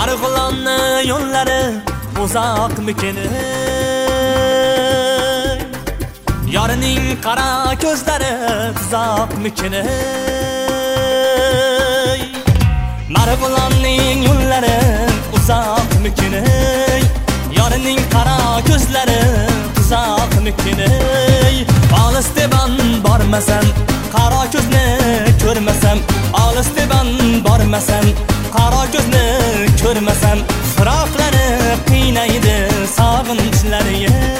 Marg'ilonni yo'llari uzoqmikin? Yorining qara ko'zlari tuzoqmikin? Marg'ilonning yo'llari uzoqmikin? Yorining qara ko'zlari tuzoqmikin? Olisdan bormasam, qara ko'zni ko'rmasam, olisdan bormasam, qara ko'zni ko'rmasam, firoqlari qiynaydi sog'inchlari.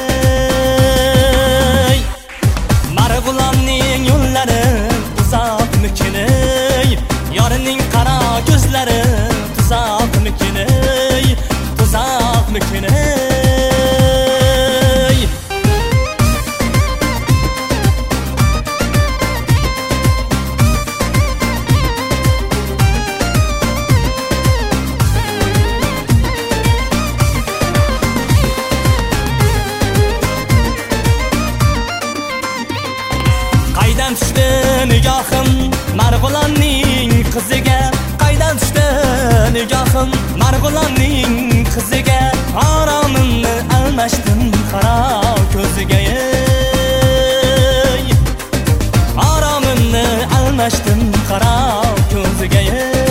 Marg'ilonning yo'llari uzoqmikin? Yorining qara ko'zlari tuzoqmikin? Tuzoqmikin? Qaydan tushdi nigohim Marg'ilonning qiziga? Qaydan tushdi nigohim Marg'ilonning qiziga? Oromimni almashdim qara ko'ziga. Oromimni almashdim qara ko'ziga.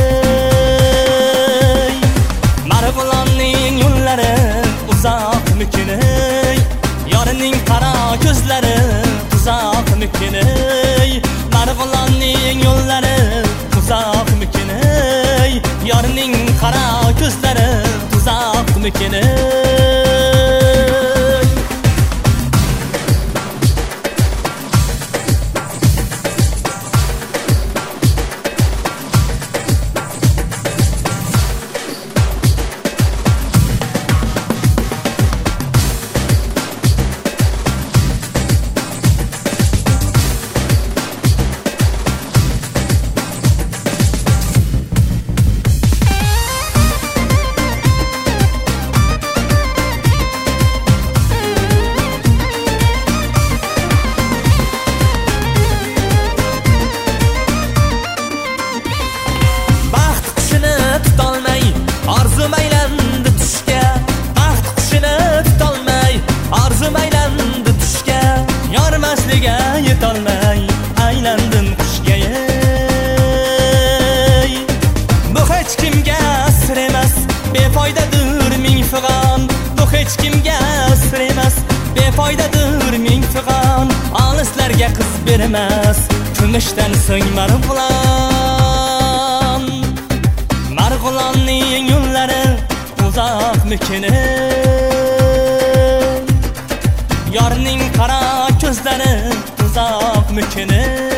Marg'ilonning yo'llari uzoqmikin? Yorining qara ko'zlari tuzoqmikin? Marg'ilonning yo'llari uzoqmikin? Yorining qara ko'zlari tuzoqmikin? Arzum aylandi tushga, baxt qushini tutolmay, arzum aylandi tushga, yormasliga yetolmay, aylandim qushga. Bu hech kimga sir emas, befoydadir ming fig'on. Bu hech kimga sir emas, befoydadir ming fig'on. Olislarga qiz bermas, kumushdan so'ng Marg'ilon. Marg'ilonning yo'llari uzoqmikin? Yorining qara ko'zlari uzoqmikin?